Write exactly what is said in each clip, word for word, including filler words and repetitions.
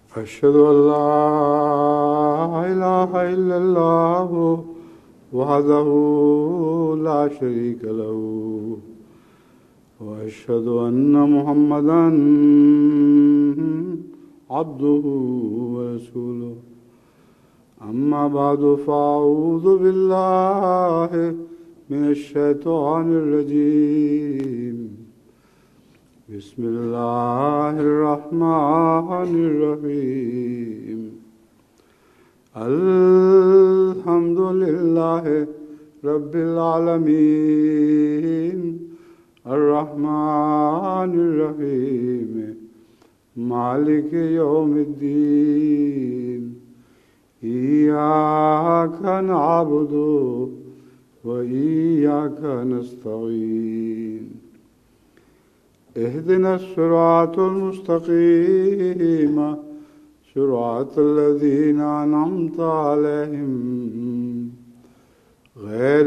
أشهد أن لا إله إلا الله وحده لا شريك له وأشهد أن محمدا عبده ورسوله أما بعد فأعوذ بالله من الشيطان الرجيم بسم الله الرحمن الرحيم الحمد لله رب العالمين الرحمن الرحيم مالك يوم الدين إياك نعبد وإياك نستعين اهدنا الصراط المستقيم صراط الذين أنعمت عليهم غير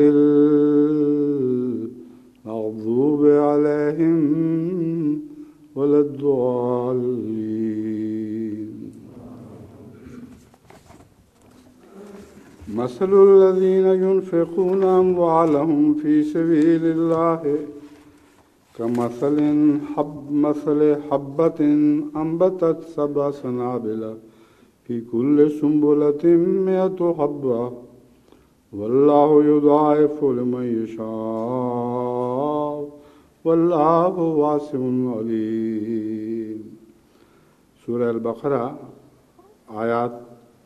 المغضوب عليهم ولا الضالين. مثل الذين ينفقون أموالهم في سبيل الله كمثل حب مثل حبة أنبتت سبع سنابل في كل سنبلة مئة حبة والله يضاعف لمن يشاء والله واسع عليم. سورہ البقرہ آیات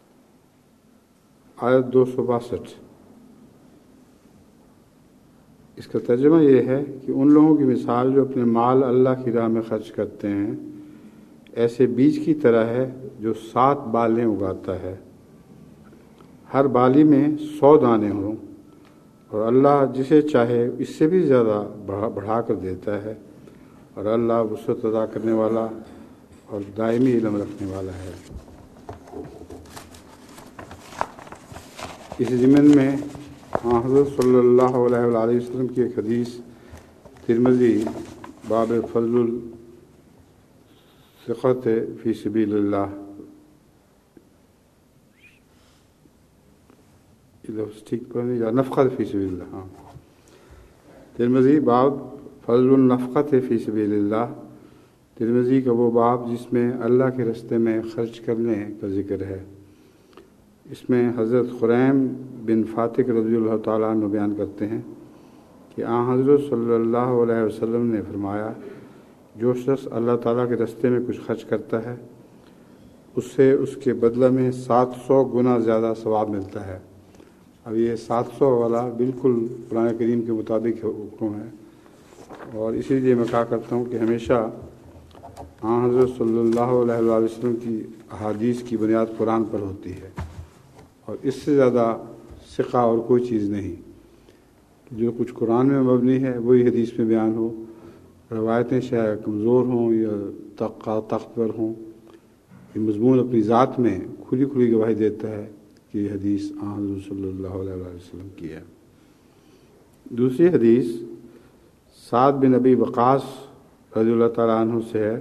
آیت دو سو باسٹھ. اس کا ترجمہ یہ ہے کہ ان لوگوں کی مثال جو اپنے مال اللہ کی راہ میں خرچ کرتے ہیں ایسے بیج کی طرح ہے جو سات بالیں اگاتا ہے، ہر بالی میں سو دانے ہوں، اور اللہ جسے چاہے اس سے بھی زیادہ بڑھا کر دیتا ہے، اور اللہ وسعت عطا کرنے والا اور دائمی علم رکھنے والا ہے. اس ضمن میں ہاں حضرت صلی اللہ علیہ وآلہ وسلم کی ایک حدیث ترمذی باب فضل الثقۃ فی سبیل اللہ، ٹھیک پڑھیں یا نفقۃ فی سبیل اللہ، ہاں ترمذی باب فضل النفقۃ فی سبیل اللہ، ترمذی کا وہ باب جس میں اللہ کے راستے میں خرچ کرنے کا ذکر ہے. اس میں حضرت خریم بن فاتق رضی اللہ تعالیٰ عنہ بیان کرتے ہیں کہ آن حضرت صلی اللہ علیہ وسلم نے فرمایا، جو شخص اللہ تعالیٰ کے راستے میں کچھ خرچ کرتا ہے اس سے اس کے بدلہ میں سات سو گنا زیادہ ثواب ملتا ہے. اب یہ سات سو والا بالکل قرآن کریم کے مطابق حکم ہے، اور اسی لیے میں کہا کرتا ہوں کہ ہمیشہ آن حضرت صلی اللہ علیہ وسلم کی احادیث کی بنیاد قرآن پر ہوتی ہے، اور اس سے زیادہ ثقہ اور کوئی چیز نہیں. جو کچھ قرآن میں مبنی ہے وہی حدیث میں بیان ہو، روایتیں چاہے کمزور ہوں یا طاقتور ہوں، یہ مضمون اپنی ذات میں کھلی کھلی گواہی دیتا ہے کہ یہ حدیث آن حضرت صلی اللہ علیہ وسلم کی ہے. دوسری حدیث سعد بن ابی وقاص رضی اللہ تعالیٰ عنہ سے ہے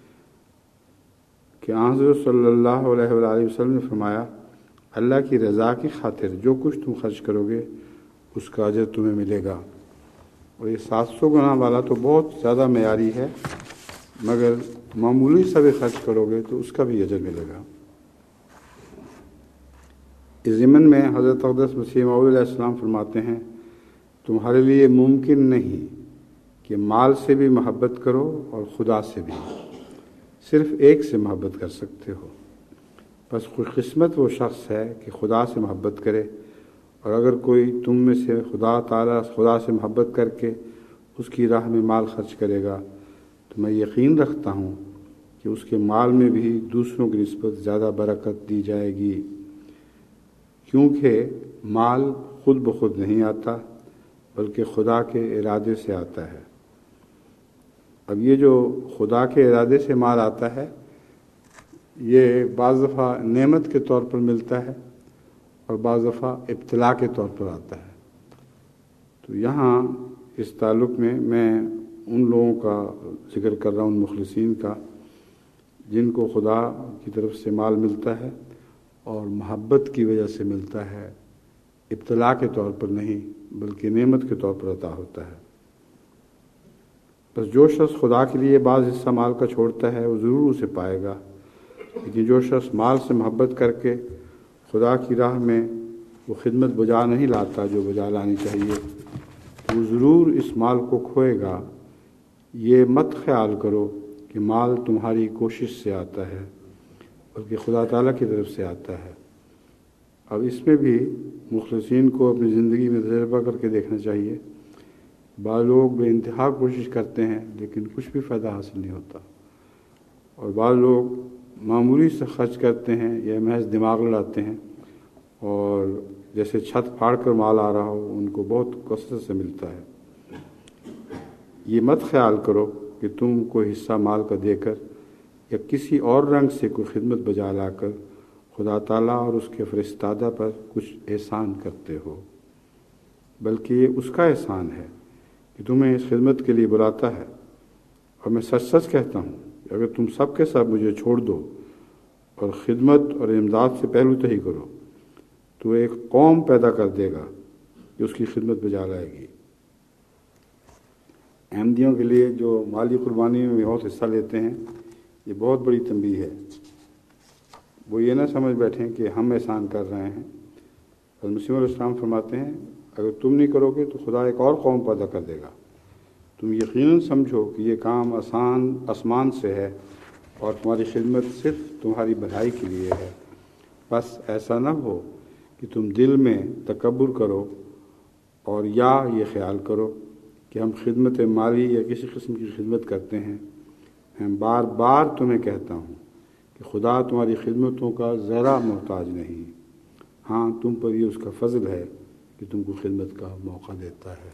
کہ آن حضرت صلی اللہ علیہ وآلہ وسلم نے فرمایا، اللہ کی رضا کی خاطر جو کچھ تم خرچ کرو گے اس کا اجر تمہیں ملے گا. اور یہ سات سو گنا والا تو بہت زیادہ معیاری ہے، مگر معمولی سا بھی خرچ کرو گے تو اس کا بھی اجر ملے گا. اس ضمن میں حضرت اقدس مسیح موعود علیہ السلام فرماتے ہیں، تمہارے لیے ممکن نہیں کہ مال سے بھی محبت کرو اور خدا سے بھی، صرف ایک سے محبت کر سکتے ہو. بس خوش قسمت وہ شخص ہے کہ خدا سے محبت کرے، اور اگر کوئی تم میں سے خدا تعالیٰ خدا سے محبت کر کے اس کی راہ میں مال خرچ کرے گا تو میں یقین رکھتا ہوں کہ اس کے مال میں بھی دوسروں کی نسبت زیادہ برکت دی جائے گی، کیونکہ مال خود بخود نہیں آتا بلکہ خدا کے ارادے سے آتا ہے. اب یہ جو خدا کے ارادے سے مال آتا ہے یہ بعض دفعہ نعمت کے طور پر ملتا ہے اور بعض دفعہ ابتلا کے طور پر آتا ہے. تو یہاں اس تعلق میں میں ان لوگوں کا ذکر کر رہا ہوں، ان مخلصین کا जिनको खुदा की तरफ से माल मिलता है और मोहब्बत की वजह से मिलता है, इब्तला के तौर पर नहीं बल्कि नेमत के तौर पर अता होता है। बस जो शख्स खुदा के लिए बाज़ हिस्सा माल का छोड़ता है वो ज़रूर उसे पाएगा, लेकिन जो शख्स माल से मोहब्बत करके खुदा की राह में वो खिदमत बजा नहीं लाता जो बजा लानी चाहिए, तो वो ज़रूर इस माल को खोएगा। ये मत ख्याल करो कि माल तुम्हारी कोशिश से आता है, बल्कि खुदा ताला की तरफ से आता है। अब इसमें भी मुखलिसीन को अपनी ज़िंदगी में तजर्बा करके देखना चाहिए। बाज़ लोग बेइंतहा कोशिश करते हैं लेकिन कुछ भी फ़ायदा हासिल नहीं होता, और बाज़ लोग मामूली से खर्च करते हैं या महज दिमाग लड़ाते हैं, और जैसे छत फाड़ कर माल आ रहा हो उनको बहुत कसरत से मिलता है। ये मत ख्याल करो कि तुम कोई हिस्सा माल का देकर या किसी और रंग से कोई खिदमत बजा लाकर खुदा ताला और उसके फरिश्तादा पर कुछ एहसान करते हो, बल्कि ये उसका एहसान है कि तुम्हें इस खिदमत के लिए बुलाता है। और मैं सच सच कहता हूँ कि अगर तुम सब के सब मुझे छोड़ दो और ख़िदमत और इमदाद से पहलू तही करो, तो एक कौम पैदा कर देगा कि उसकी खिदमत बजा लाएगी। अहमदियों के लिए जो माली कुर्बानी में बहुत हिस्सा लेते हैं, ये बहुत बड़ी तंबीह है। वो ये ना समझ बैठें कि हम एहसान कर रहे हैं। हज़रत मसीह मौऊद अलैहिस्सलाम फरमाते हैं, अगर तुम नहीं करोगे तो खुदा एक और कौम पैदा कर देगा। तुम यकीनन समझो कि ये काम आसान आसमान से है और तुम्हारी खिदमत सिर्फ तुम्हारी भलाई के लिए है। बस ऐसा न हो कि तुम दिल में तकब्बुर करो और या ये ख्याल करो कि हम खिदमत माली या किसी किस्म की खिदमत करते हैं। मैं बार बार तुम्हें कहता हूँ कि खुदा तुम्हारी खिदमतों का ज़रा मोहताज नहीं। हाँ, तुम पर ये उसका फ़ज़ल है कि तुमको खिदमत का मौका देता है।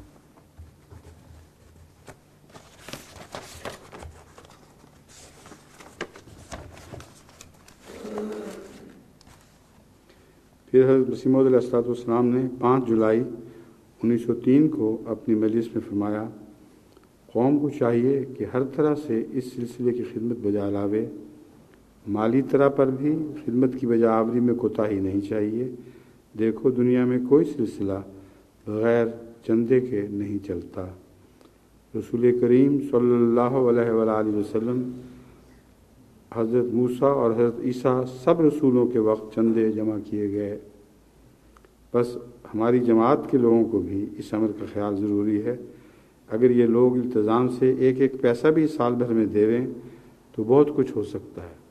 फिर हज़रत मसीह मौऊद अलैहिस्सलाम ने पाँच जुलाई उन्नीस सौ तीन को अपनी मजलिस में फरमाया, कौम को चाहिए कि हर तरह से इस सिलसिले की खिदमत बजा लावे। माली तरह पर भी खिदमत की बजा आवरी में कोताही नहीं चाहिए। देखो, दुनिया में कोई सिलसिला बग़ैर चंदे के नहीं चलता। रसूल करीम सल्लल्लाहु अलैहि वसल्लम, हज़रत मूसा और हज़रत ईसा सब रसूलों के वक्त चंदे जमा किए गए। बस हमारी जमात के लोगों को भी इस अमर का ख्याल ज़रूरी है। अगर ये लोग इल्तिज़ाम से एक एक पैसा भी साल भर में देवें तो बहुत कुछ हो सकता है।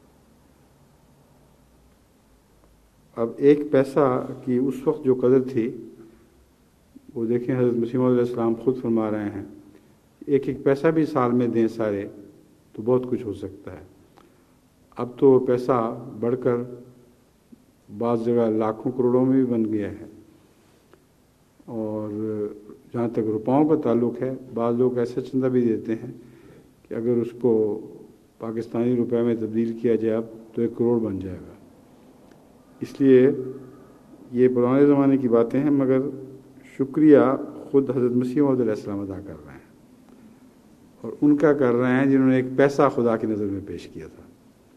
अब एक पैसा की उस वक्त जो कदर थी, वो देखें, हज़रत मसीह मौऊद अलैहिस्सलाम खुद फरमा रहे हैं, एक एक पैसा भी साल में दें सारे तो बहुत कुछ हो सकता है। अब तो पैसा बढ़कर बाज़ जगह लाखों करोड़ों में भी बन गया है। और जहाँ तक रुपयों का ताल्लुक़ है, बाज़ लोग ऐसे चंदा भी देते हैं कि अगर उसको पाकिस्तानी रुपए में तब्दील किया जाए अब तो एक करोड़ बन जाएगा। इसलिए ये पुराने ज़माने की बातें हैं, मगर शुक्रिया ख़ुद हज़रत मसीह मौऊद अलैहिस्सलाम अदा कर रहे हैं, और उनका कर रहे हैं जिन्होंने एक पैसा खुदा की नज़र में पेश किया था।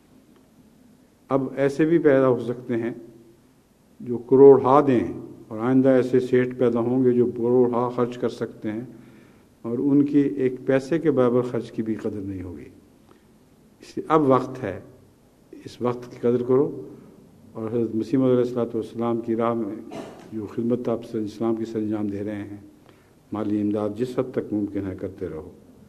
अब ऐसे भी पैदा हो सकते हैं जो करोड़हा दें, और आइंदा ऐसे सेठ पैदा होंगे जो करोड़हा खर्च कर सकते हैं और उनकी एक पैसे के बराबर खर्च की भी कदर नहीं होगी। इसलिए अब वक्त है, इस वक्त की कदर करो, और हज़रत मसीह मौऊद अलैहिस्सलाम की राह में जो खिदमत आप इस्लाम की सरंजाम दे रहे हैं, माली इमदाद जिस हद तक मुमकिन है करते रहो।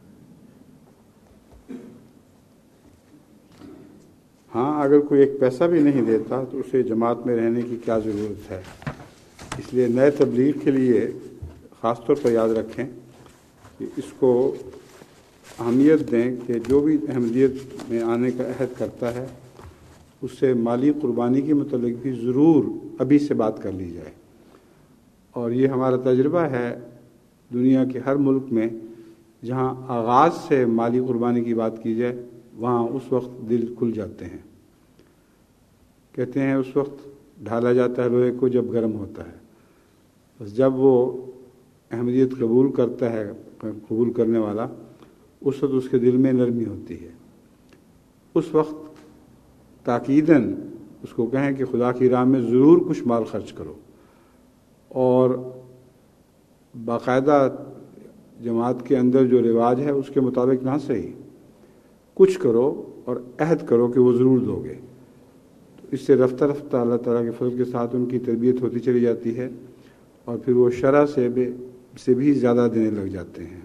हाँ, अगर कोई एक पैसा भी नहीं देता तो उसे जमात में रहने की क्या ज़रूरत है। इसलिए नए तबलीग के लिए ख़ास तौर पर याद रखें कि इसको अहमियत दें कि जो भी अहमदियत में आने का अहद करता है उससे माली कुर्बानी के मुतालिक भी ज़रूर अभी से बात कर ली जाए। और ये हमारा तजुर्बा है दुनिया के हर मुल्क में, जहाँ आगाज़ से माली कुर्बानी की बात की जाए वहाँ उस वक्त दिल खुल जाते हैं। कहते हैं उस वक्त ढाला जाता है लोहे को जब गर्म होता है। बस जब वो अहमदियत कबूल करता है, कबूल करने वाला, उस वक्त उसके दिल में नरमी होती है। اس وقت تاکیداً اس کو کہیں کہ خدا کی راہ میں ضرور کچھ مال خرچ کرو، اور باقاعدہ جماعت کے اندر جو رواج ہے اس کے مطابق نہ صحیح کچھ کرو اور عہد کرو کہ وہ ضرور دو گے. تو اس سے رفتہ رفتہ اللہ تعالیٰ کے فضل کے ساتھ ان کی تربیت ہوتی چلی جاتی ہے، اور پھر وہ شرع سے بھی سے بھی زیادہ دینے لگ جاتے ہیں.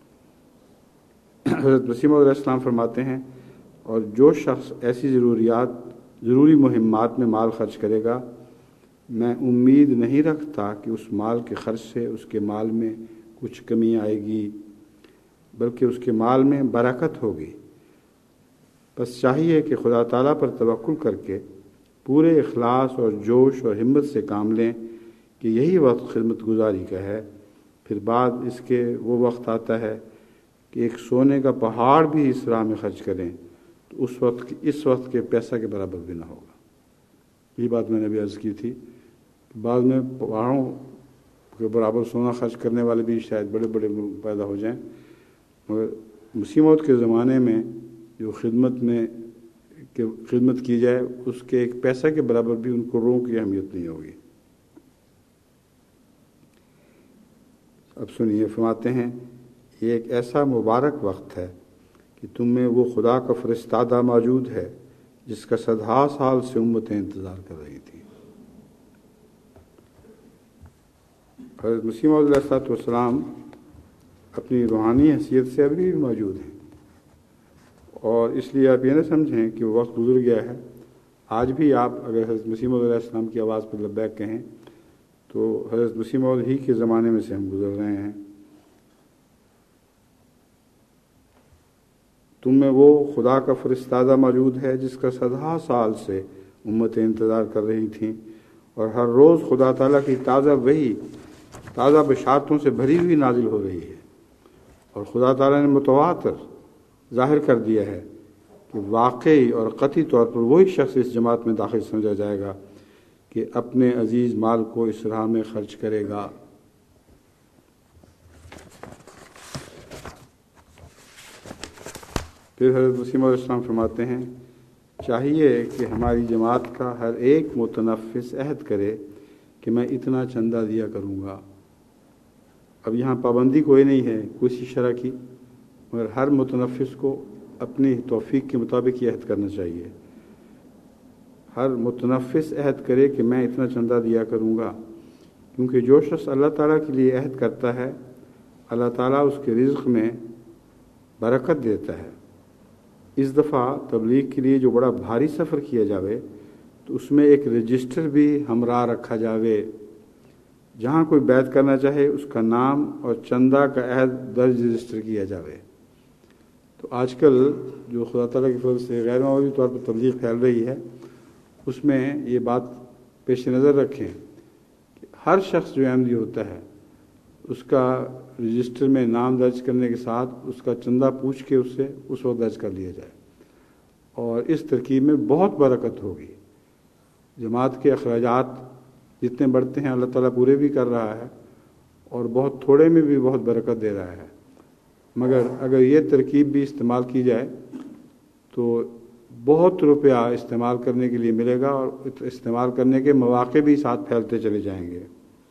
حضرت مسیح موعود علیہ السلام فرماتے ہیں، اور جو شخص ایسی ضروریات ضروری مہمات میں مال خرچ کرے گا، میں امید نہیں رکھتا کہ اس مال کے خرچ سے اس کے مال میں کچھ کمی آئے گی، بلکہ اس کے مال میں برکت ہوگی. بس چاہیے کہ خدا تعالیٰ پر توکل کر کے پورے اخلاص اور جوش اور ہمت سے کام لیں کہ یہی وقت خدمت گزاری کا ہے. پھر بعد اس کے وہ وقت آتا ہے کہ ایک سونے کا پہاڑ بھی اس راہ میں خرچ کریں تو اس وقت اس وقت کے پیسہ کے برابر بھی نہ ہوگا. یہ بات میں نے بھی عرض کی تھی. بعد میں پہاڑوں کے برابر سونا خرچ کرنے والے بھی شاید بڑے بڑے پیدا ہو جائیں، مگر مسیح موعود کے زمانے میں جو خدمت میں کہ خدمت کی جائے اس کے ایک پیسہ کے برابر بھی ان کو روح کی اہمیت نہیں ہوگی. اب سنیے، فرماتے ہیں یہ ایک ایسا مبارک وقت ہے کہ تم میں وہ خدا کا فرستادہ موجود ہے جس کا صدہا سال سے امتیں انتظار کر رہی تھیں. حضرت مسیح موعود علیہ السلام اپنی روحانی حیثیت سے ابھی بھی موجود ہیں، اور اس لیے آپ یہ نہ سمجھیں کہ وہ وقت گزر گیا ہے. آج بھی آپ اگر حضرت مسیح موعود علیہ السلام کی آواز پر لبیک کہیں تو حضرت مسیح موعود ہی کے زمانے میں سے ہم گزر رہے ہیں. تم میں وہ خدا کا فرستادہ موجود ہے جس کا صدہا سال سے امتیں انتظار کر رہی تھیں، اور ہر روز خدا تعالیٰ کی تازہ وحی تازہ بشارتوں سے بھری ہوئی نازل ہو رہی ہے. اور خدا تعالیٰ نے متواتر ظاہر کر دیا ہے کہ واقعی اور قطعی طور پر وہی شخص اس جماعت میں داخل سمجھا جائے گا کہ اپنے عزیز مال کو اس راہ میں خرچ کرے گا. پھر حضرت مسیح علیہ السلام فرماتے ہیں، چاہیے کہ ہماری جماعت کا ہر ایک متنفس عہد کرے کہ میں اتنا چندہ دیا کروں گا. اب یہاں پابندی کوئی نہیں ہے کسی شرح کی، مگر ہر متنفس کو اپنی توفیق کے مطابق یہ عہد کرنا چاہیے. ہر متنفس عہد کرے کہ میں اتنا چندہ دیا کروں گا، کیونکہ جو شخص اللہ تعالیٰ کے لیے عہد کرتا ہے اللہ تعالیٰ اس کے رزق میں برکت دیتا ہے. اس دفعہ تبلیغ کے لیے جو بڑا بھاری سفر کیا جاوے تو اس میں ایک رجسٹر بھی ہمراہ رکھا جاوے. جہاں کوئی بیعت کرنا چاہے اس کا نام اور چندہ کا عہد درج رجسٹر کیا جاوے. تو آج کل جو خدا تعالیٰ کی فضل سے غیر معمولی طور پر تبلیغ پھیل رہی ہے، اس میں یہ بات پیش نظر رکھیں کہ ہر شخص جو احمدی ہوتا ہے اس کا رجسٹر میں نام درج کرنے کے ساتھ اس کا چندہ پوچھ کے اس سے اس وقت درج کر لیا جائے، اور اس ترکیب میں بہت برکت ہوگی. جماعت کے اخراجات جتنے بڑھتے ہیں اللہ تعالیٰ پورے بھی کر رہا ہے، اور بہت تھوڑے میں بھی بہت برکت دے رہا ہے. مگر اگر یہ ترکیب بھی استعمال کی جائے تو بہت روپیہ استعمال کرنے کے لیے ملے گا، اور استعمال کرنے کے مواقع بھی ساتھ پھیلتے چلے جائیں گے.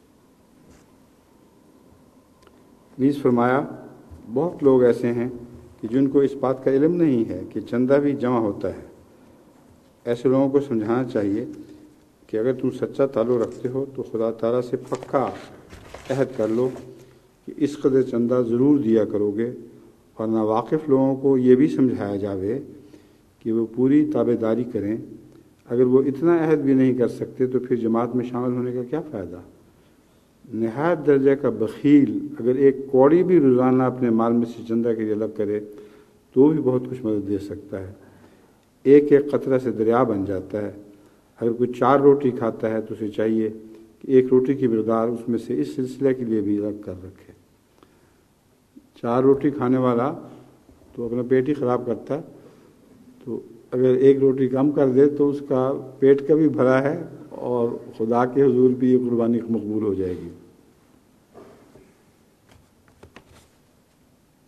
نیز فرمایا، بہت لوگ ایسے ہیں کہ جن کو اس بات کا علم نہیں ہے کہ چندہ بھی جمع ہوتا ہے. ایسے لوگوں کو سمجھانا چاہیے کہ اگر تم سچا تعلق رکھتے ہو تو خدا تعالیٰ سے پکا عہد کر لو کہ اس قدر چندہ ضرور دیا کرو گے، اور ناواقف لوگوں کو یہ بھی سمجھایا جاوے کہ وہ پوری تابع داری کریں. اگر وہ اتنا عہد بھی نہیں کر سکتے تو پھر جماعت میں شامل ہونے کا کیا فائدہ. نہایت درجہ کا بخیل اگر ایک کوڑی بھی روزانہ اپنے مال میں سے چندہ کے لیے الگ کرے تو بھی بہت کچھ مدد دے سکتا ہے. ایک ایک قطرہ سے دریا بن جاتا ہے. اگر کوئی چار روٹی کھاتا ہے تو اسے چاہیے کہ ایک روٹی کی مقدار اس میں سے اس سلسلے کے لیے بھی الگ کر رکھے. چار روٹی کھانے والا تو اپنا پیٹ ہی خراب کرتا ہے، تو اگر ایک روٹی کم کر دے تو اس کا پیٹ کا بھی بھلا ہے اور خدا کے حضور بھی یہ قربانی مقبول ہو جائے گی.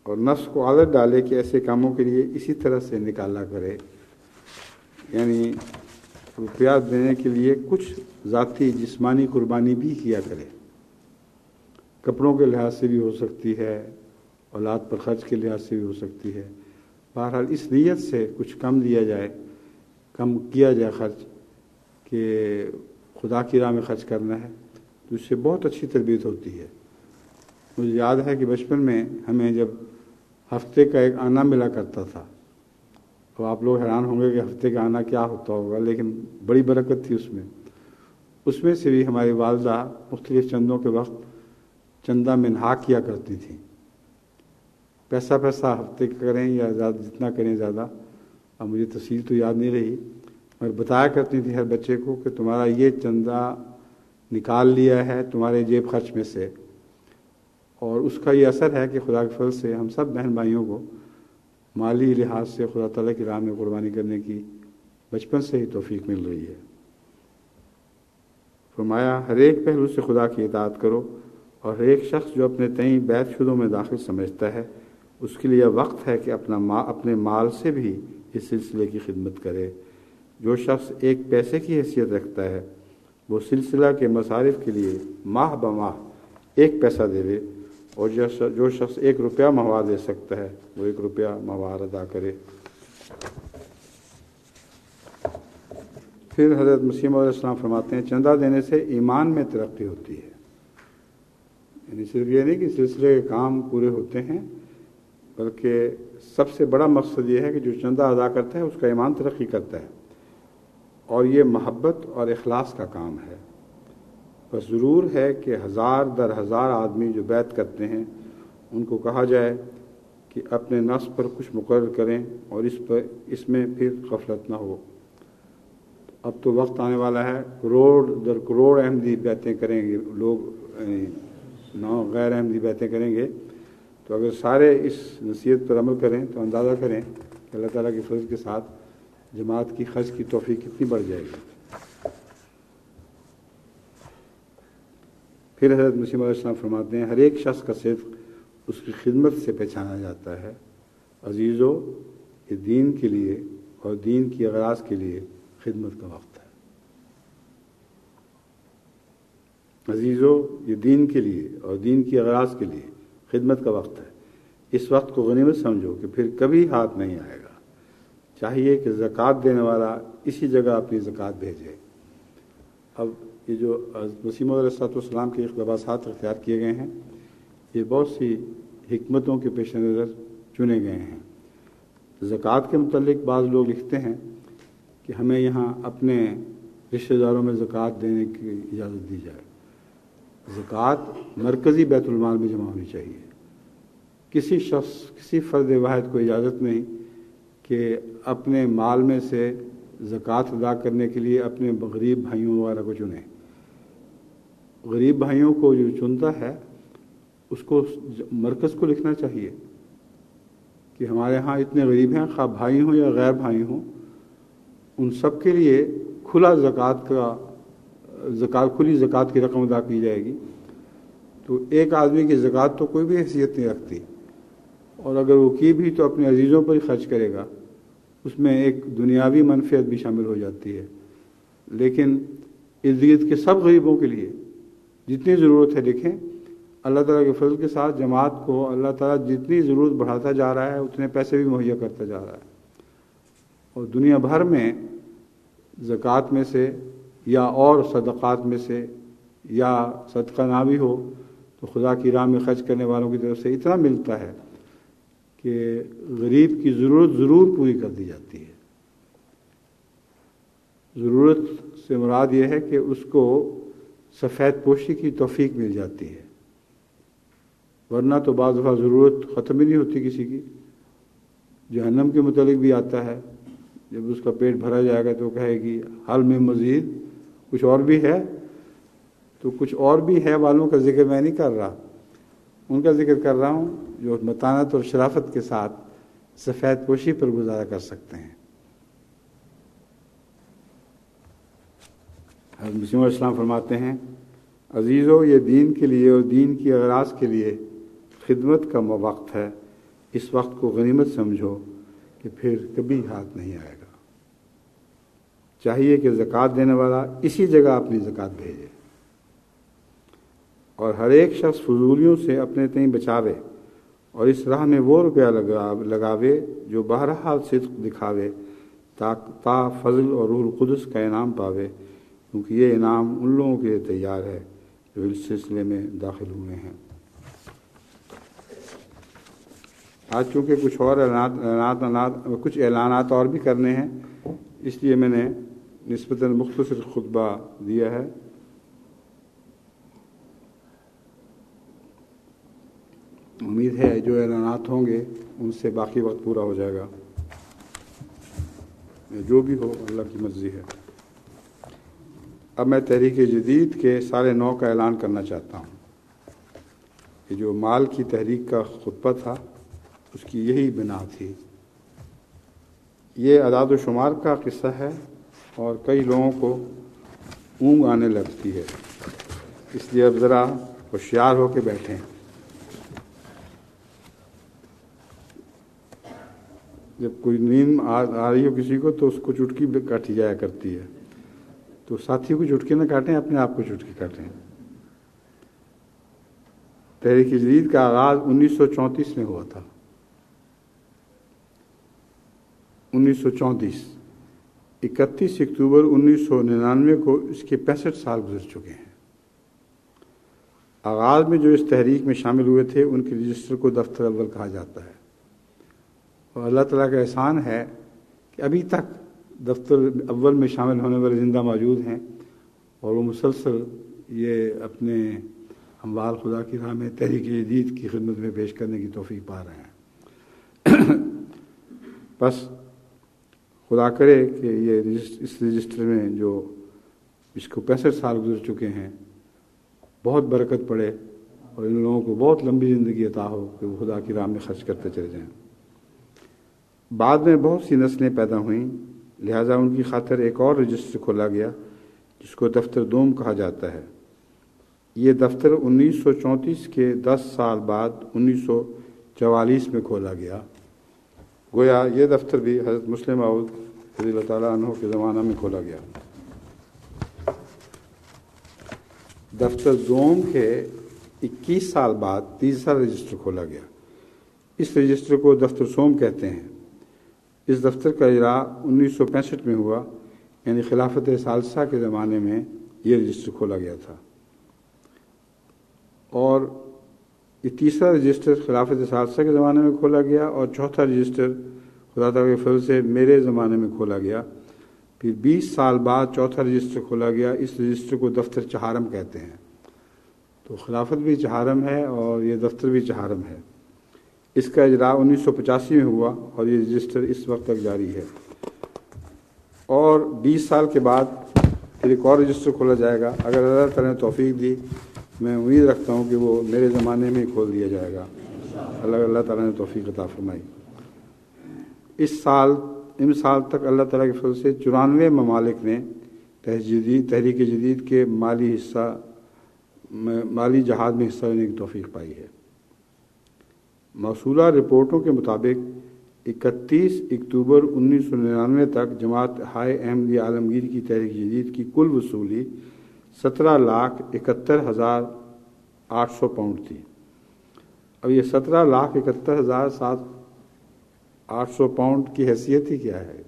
اور نفس کو عادت ڈالے کہ ایسے کاموں کے لیے اسی طرح سے نکالا کرے، یعنی روپیہ دینے کے لیے کچھ ذاتی جسمانی قربانی بھی کیا کرے، کپڑوں کے لحاظ سے بھی ہو سکتی ہے، اولاد پر خرچ کے لحاظ سے بھی ہو سکتی ہے، بہرحال اس نیت سے کچھ کم دیا جائے، کم کیا جائے خرچ کہ خدا کی راہ میں خرچ کرنا ہے، تو اس سے بہت اچھی تربیت ہوتی ہے۔ مجھے یاد ہے کہ بچپن میں ہمیں جب ہفتے کا ایک آنا ملا کرتا تھا، تو آپ لوگ حیران ہوں گے کہ ہفتے کا آنا کیا ہوتا ہوگا، لیکن بڑی برکت تھی اس میں اس میں سے بھی ہماری والدہ مختلف چندوں کے وقت چندہ منہا کیا کرتی تھیں، پیسہ پیسہ ہفتے کا کریں یا زیادہ جتنا کریں زیادہ، اب مجھے تفصیل تو یاد نہیں رہی، مگر بتایا کرتی تھی ہر بچے کو کہ تمہارا یہ چندہ نکال لیا ہے تمہارے جیب خرچ میں سے، اور اس کا یہ اثر ہے کہ خدا کے فضل سے ہم سب بہن بھائیوں کو مالی لحاظ سے خدا تعالیٰ کی راہ میں قربانی کرنے کی بچپن سے ہی توفیق مل رہی ہے۔ فرمایا ہر ایک پہلو سے خدا کی اطاعت کرو، اور ہر ایک شخص جو اپنے تئیں بیت شدوں میں داخل سمجھتا ہے اس کے لیے وقت ہے کہ اپنا ماں اپنے مال سے بھی اس سلسلے کی خدمت کرے۔ جو شخص ایک پیسے کی حیثیت رکھتا ہے وہ سلسلہ کے مصارف کے لیے ماہ بماہ ایک پیسہ دے دے، اور جو شخص ایک روپیہ ماہوار دے سکتا ہے وہ ایک روپیہ ماہوار ادا کرے۔ پھر حضرت مسیح موعود علیہ السلام فرماتے ہیں چندہ دینے سے ایمان میں ترقی ہوتی ہے، یعنی صرف یہ نہیں کہ سلسلے کے کام پورے ہوتے ہیں، بلکہ سب سے بڑا مقصد یہ ہے کہ جو چندہ ادا کرتا ہے اس کا ایمان ترقی کرتا ہے، اور یہ محبت اور اخلاص کا کام ہے۔ بس ضرور ہے کہ ہزار در ہزار آدمی جو بیعت کرتے ہیں ان کو کہا جائے کہ اپنے نفس پر کچھ مقرر کریں اور اس پر اس میں پھر غفلت نہ ہو۔ اب تو وقت آنے والا ہے کروڑ در کروڑ احمدی بیعتیں کریں گے لوگ، نو غیر احمدی بیعتیں کریں گے، تو اگر سارے اس نصیحت پر عمل کریں تو اندازہ کریں کہ اللہ تعالیٰ کے فضل کے ساتھ جماعت کی خرچ کی توفیق کتنی بڑھ جائے گی۔ پھر حضرت مسیح علیہ السلام فرماتے ہیں ہر ایک شخص کا صدق اس کی خدمت سے پہچانا جاتا ہے۔ عزیزو یہ دین کے لیے اور دین کی اغراض کے لیے خدمت کا وقت ہے۔ عزیزو یہ دین کے لیے اور دین کی اغراض کے لیے خدمت کا وقت ہے، اس وقت کو غنیمت سمجھو کہ پھر کبھی ہاتھ نہیں آئے گا۔ چاہیے کہ زکوٰۃ دینے والا اسی جگہ اپنی زکوٰۃ بھیجے۔ اب یہ جو مسیح موعود علیہ السلام کے اقتباسات اختیار کیے گئے ہیں یہ بہت سی حکمتوں کے پیش نظر چنے گئے ہیں۔ زکوٰۃ کے متعلق بعض لوگ لکھتے ہیں کہ ہمیں یہاں اپنے رشتہ داروں میں زکوٰۃ دینے کی اجازت دی جائے۔ زکوٰۃ مرکزی بیت المال میں جمع ہونی چاہیے، کسی شخص کسی فرد واحد کو اجازت نہیں کہ اپنے مال میں سے زکوٰۃ ادا کرنے کے لیے اپنے غریب بھائیوں وغیرہ کو چنے۔ غریب بھائیوں کو جو چنتا ہے اس کو مرکز کو لکھنا چاہیے کہ ہمارے ہاں اتنے غریب ہیں، خواہ بھائی ہوں یا غیر بھائی ہوں، ان سب کے لیے کھلا زکوٰۃ کا زکوٰۃ کھلی زکوٰۃ کی رقم ادا کی جائے گی۔ تو ایک آدمی کی زکوٰۃ تو کوئی بھی حیثیت نہیں رکھتی، اور اگر وہ کی بھی تو اپنے عزیزوں پر ہی خرچ کرے گا، اس میں ایک دنیاوی منفعت بھی شامل ہو جاتی ہے۔ لیکن ارد گرد کے سب غریبوں کے لیے جتنی ضرورت ہے لکھیں، اللہ تعالیٰ کے فضل کے ساتھ جماعت کو اللہ تعالیٰ جتنی ضرورت بڑھاتا جا رہا ہے اتنے پیسے بھی مہیا کرتا جا رہا ہے، اور دنیا بھر میں زکوٰۃ میں سے یا اور صدقات میں سے یا صدقہ نہ بھی ہو تو خدا کی راہ میں خرچ کرنے والوں کی طرف سے اتنا ملتا ہے کہ غریب کی ضرورت ضرور پوری کر دی جاتی ہے۔ ضرورت سے مراد یہ ہے کہ اس کو سفید پوشی کی توفیق مل جاتی ہے، ورنہ تو بعض دفعہ ضرورت ختم ہی نہیں ہوتی کسی کی۔ جہنم کے متعلق بھی آتا ہے، جب اس کا پیٹ بھرا جائے گا تو کہے گی حل میں مزید کچھ اور بھی ہے، تو کچھ اور بھی ہے والوں کا ذکر میں نہیں کر رہا، ان کا ذکر کر رہا ہوں جو متانت اور شرافت کے ساتھ سفید پوشی پر گزارا کر سکتے ہیں۔ حضرت مسیح علیہ السلام فرماتے ہیں عزیزو یہ دین کے لیے اور دین کی اغراض کے لیے خدمت کا وقت ہے، اس وقت کو غنیمت سمجھو کہ پھر کبھی ہاتھ نہیں آئے گا۔ چاہیے کہ زکوٰۃ دینے والا اسی جگہ اپنی زکوٰۃ بھیجے، اور ہر ایک شخص فضولیوں سے اپنے تئیں بچاوے، اور اس راہ میں وہ روپیہ لگاوے جو بہرحال صدق دکھاوے، تا تا فضل اور روح القدس کا انعام پاوے، کیونکہ یہ انعام ان لوگوں کے لیے تیار ہے جو اس سلسلے میں داخل ہوئے ہیں۔ آج چونکہ کچھ اور اعلانات اعلانات کچھ اعلانات اور بھی کرنے ہیں، اس لیے میں نے نسبتاً مختصر خطبہ دیا ہے۔ امید ہے جو اعلانات ہوں گے ان سے باقی وقت پورا ہو جائے گا، جو بھی ہو اللہ کی مرضی ہے۔ اب میں تحریک جدید کے سارے نو کا اعلان کرنا چاہتا ہوں کہ جو مال کی تحریک کا خطبہ تھا اس کی یہی بنا تھی۔ یہ اعداد و شمار کا قصہ ہے اور کئی لوگوں کو اونگ آنے لگتی ہے، اس لیے اب ذرا ہوشیار ہو کے بیٹھیں۔ جب کوئی نیند آ رہی ہو کسی کو تو اس کو چٹکی کاٹی جایا کرتی ہے، تو ساتھی کو چٹکی نہ کاٹیں، اپنے آپ کو چٹکی کاٹیں۔ تحریک جدید کا آغاز انیس سو چونتیس میں ہوا تھا۔ انیس سو چونتیس اکتیس اکتوبر انیس سو ننانوے کو اس کے پینسٹھ سال گزر چکے ہیں۔ آغاز میں جو اس تحریک میں شامل ہوئے تھے ان کے رجسٹر کو دفتر اول کہا جاتا ہے، اور اللہ تعالیٰ کا احسان ہے کہ ابھی تک دفتر اول میں شامل ہونے والے زندہ موجود ہیں، اور وہ مسلسل یہ اپنے اموال خدا کی راہ میں تحریک جدید کی خدمت میں پیش کرنے کی توفیق پا رہے ہیں۔ بس خدا کرے کہ یہ اس رجسٹر میں جو اس کو پینسٹھ سال گزر چکے ہیں بہت برکت پڑے، اور ان لوگوں کو بہت لمبی زندگی عطا ہو کہ وہ خدا کی راہ میں خرچ کرتے چلے جائیں۔ بعد میں بہت سی نسلیں پیدا ہوئیں، لہٰذا ان کی خاطر ایک اور رجسٹر کھولا گیا جس کو دفتر دوم کہا جاتا ہے۔ یہ دفتر انیس سو چونتیس کے دس سال بعد انیس سو چوالیس میں کھولا گیا۔ گویا یہ دفتر بھی حضرت مسلم موعود رضی اللہ تعالیٰ عنہ کے زمانہ میں کھولا گیا۔ دفتر دوم کے اکیس سال بعد تیسرا رجسٹر کھولا گیا۔ اس رجسٹر کو دفتر سوم کہتے ہیں۔ اس دفتر کا اجراء انیس سو پینسٹھ میں ہوا، یعنی خلافت ثالثہ کے زمانے میں یہ رجسٹر کھولا گیا تھا، اور یہ تیسرا رجسٹر خلافت ثالثہ کے زمانے میں کھولا گیا، اور چوتھا رجسٹر خدا تعالیٰ کے فضل سے میرے زمانے میں کھولا گیا۔ پھر بیس سال بعد چوتھا رجسٹر کھولا گیا۔ اس رجسٹر کو دفتر چہارم کہتے ہیں۔ تو خلافت بھی چہارم ہے اور یہ دفتر بھی چہارم ہے۔ اس کا اجراء انیس سو پچاسی میں ہوا، اور یہ رجسٹر اس وقت تک جاری ہے، اور بیس سال کے بعد پھر ایک اور رجسٹر کھولا جائے گا۔ اگر اللہ تعالیٰ نے توفیق دی، میں امید رکھتا ہوں کہ وہ میرے زمانے میں کھول دیا جائے گا، اللہ اللہ تعالیٰ نے توفیق عطا فرمائی۔ اس سال ان سال تک اللہ تعالیٰ کے فضل سے چورانوے ممالک نے تحریک جدید کے مالی حصہ مالی جہاد میں حصہ لینے کی توفیق پائی ہے۔ موصولہ رپورٹوں کے مطابق اکتیس اکتوبر انیس سو ننانوے تک جماعت ہائے احمدی عالمگیر کی تحریک جدید کی کل وصولی سترہ لاکھ اکہتر ہزار آٹھ سو پاؤنڈ تھی۔ اب یہ سترہ لاکھ اکہتر ہزار سات آٹھ سو پاؤنڈ کی حیثیت ہی کیا ہے؟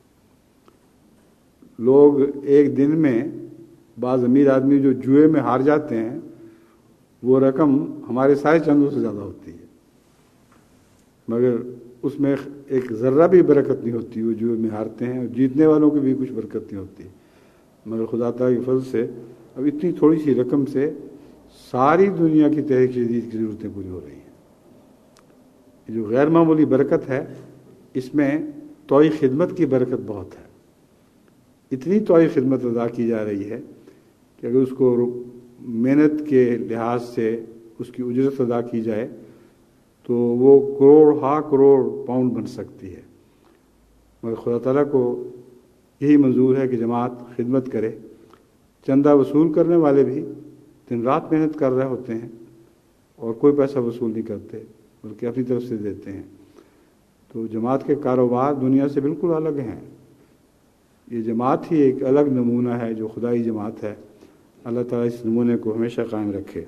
لوگ ایک دن میں بعض امیر آدمی جو جوئے میں ہار جاتے ہیں وہ رقم ہمارے سارے چندوں سے زیادہ ہوتی ہے، مگر اس میں ایک ذرہ بھی برکت نہیں ہوتی۔ وہ جوئے میں ہارتے ہیں اور جیتنے والوں کی بھی کچھ برکت نہیں ہوتی، مگر خدا تعالیٰ کی فضل سے اب اتنی تھوڑی سی رقم سے ساری دنیا کی تحریک جدید کی ضرورتیں پوری ہو رہی ہیں۔ جو غیر معمولی برکت ہے اس میں توئی خدمت کی برکت بہت ہے۔ اتنی توئی خدمت ادا کی جا رہی ہے کہ اگر اس کو محنت کے لحاظ سے اس کی اجرت ادا کی جائے تو وہ کروڑ ہا کروڑ پاؤنڈ بن سکتی ہے، مگر خدا تعالیٰ کو یہی منظور ہے کہ جماعت خدمت کرے۔ چندہ وصول کرنے والے بھی دن رات محنت کر رہے ہوتے ہیں اور کوئی پیسہ وصول نہیں کرتے، بلکہ اپنی طرف سے دیتے ہیں. تو جماعت کے کاروبار دنیا سے بالکل الگ ہیں. یہ جماعت ہی ایک الگ نمونہ ہے جو خدائی جماعت ہے. اللہ تعالیٰ اس نمونے کو ہمیشہ قائم رکھے.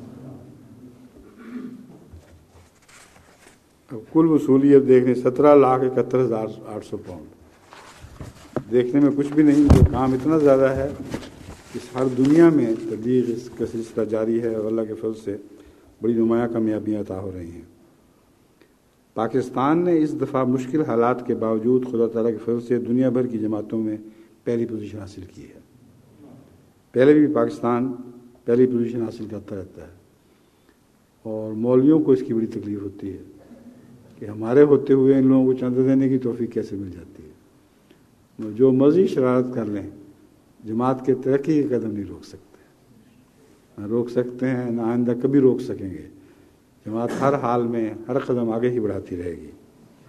اب کل وصولی اب دیکھ لیں سترہ لاکھ اکہتر ہزار آٹھ سو پاؤنڈ. دیکھنے میں کچھ بھی نہیں، جو کام اتنا زیادہ ہے اس ہر دنیا میں تبلیغ اس کا سلسلہ جاری ہے اور اللہ کے فضل سے بڑی نمایاں کامیابیاں عطا ہو رہی ہیں. پاکستان نے اس دفعہ مشکل حالات کے باوجود خدا تعالیٰ کے فضل سے دنیا بھر کی جماعتوں میں پہلی پوزیشن حاصل کی ہے. پہلے بھی پاکستان پہلی پوزیشن حاصل کرتا رہتا ہے اور مولویوں کو اس کی بڑی تکلیف ہوتی ہے کہ ہمارے ہوتے ہوئے ان لوگوں کو چندہ دینے کی توفیق کیسے مل جاتی ہے. جو مرضی شرارت کر لیں جماعت کے ترقی کے قدم نہیں روک سکتے، نہ روک سکتے ہیں نہ آئندہ کبھی روک سکیں گے. جماعت ہر حال میں ہر قدم آگے ہی بڑھاتی رہے گی.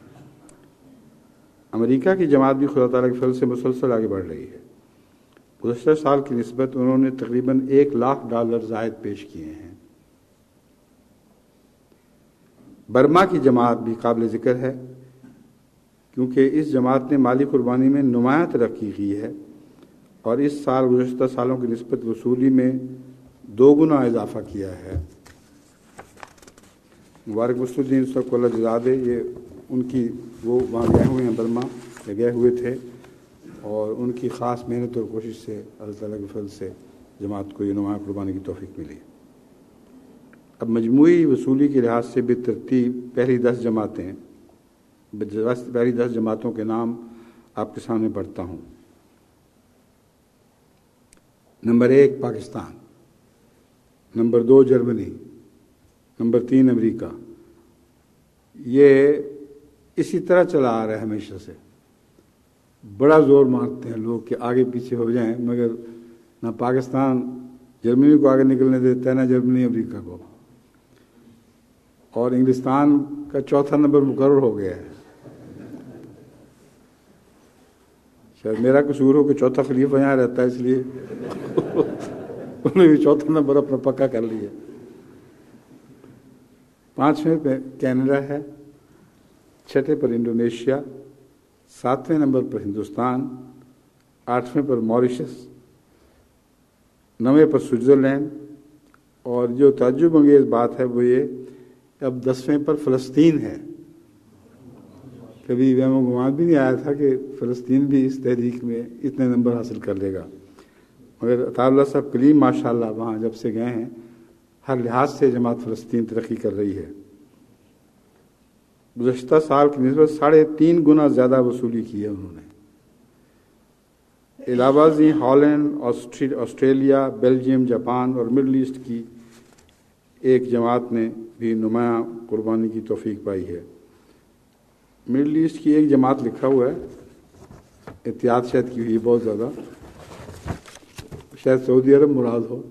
امریکہ کی جماعت بھی خدا تعالیٰ کے فضل سے مسلسل آگے بڑھ رہی ہے. گزشتہ سال کی نسبت انہوں نے تقریباً ایک لاکھ ڈالر زائد پیش کیے ہیں. برما کی جماعت بھی قابل ذکر ہے کیونکہ اس جماعت نے مالی قربانی میں نمایاں ترقی کی ہے اور اس سال گزشتہ سالوں کی نسبت وصولی میں دو گنا اضافہ کیا ہے. مبارک وصول الدین صاحب کو اللہ جزا دے. یہ ان کی وہ وہاں گئے ہوئے ہیں برما گئے ہوئے تھے اور ان کی خاص محنت اور کوشش سے اللہ تعالیٰ کے فضل سے جماعت کو یہ نمایاں قربانی کی توفیق ملی. اب مجموعی وصولی کے لحاظ سے بالترتیب پہلی دس جماعتیں پہلی دس جماعتوں کے نام آپ کے سامنے پڑھتا ہوں. نمبر ایک پاکستان، نمبر دو جرمنی، نمبر تین امریکہ. یہ اسی طرح چلا آ رہا ہے ہمیشہ سے. بڑا زور مارتے ہیں لوگ کہ آگے پیچھے ہو جائیں، مگر نہ پاکستان جرمنی کو آگے نکلنے دیتا ہے نہ جرمنی امریکہ کو. اور انگلستان کا چوتھا نمبر مقرر ہو گیا ہے. شاید میرا قصور ہو کہ چوتھا خلیفہ یہاں رہتا ہے اس لیے انہوں نے بھی چوتھا نمبر اپنا پکا کر لیا. پانچویں پہ کینیڈا ہے، چھٹے پر انڈونیشیا، ساتویں نمبر پر ہندوستان، آٹھویں پر موریشس، نویں پر سوئٹزرلینڈ اور جو تعجب انگیز بات ہے وہ یہ اب دسویں پر فلسطین ہے. کبھی وہم و گمان بھی نہیں آیا تھا کہ فلسطین بھی اس تحریک میں اتنے نمبر حاصل کر لے گا، مگر عطا اللہ صاحب کلیم ماشاء اللہ وہاں جب سے گئے ہیں ہر لحاظ سے جماعت فلسطین ترقی کر رہی ہے. گزشتہ سال کی نسبت ساڑھے تین گنا زیادہ وصولی کی ہے انہوں نے. علاوہ ازیں ہالینڈ، آسٹریلیا، بیلجیم، جاپان اور مڈل ایسٹ کی ایک جماعت نے بھی نمایاں قربانی کی توفیق پائی ہے. مڈل ایسٹ کی ایک جماعت لکھا ہوا ہے، احتیاط شاید کی ہوئی ہے بہت زیادہ، شاید سعودی عرب مراد ہو.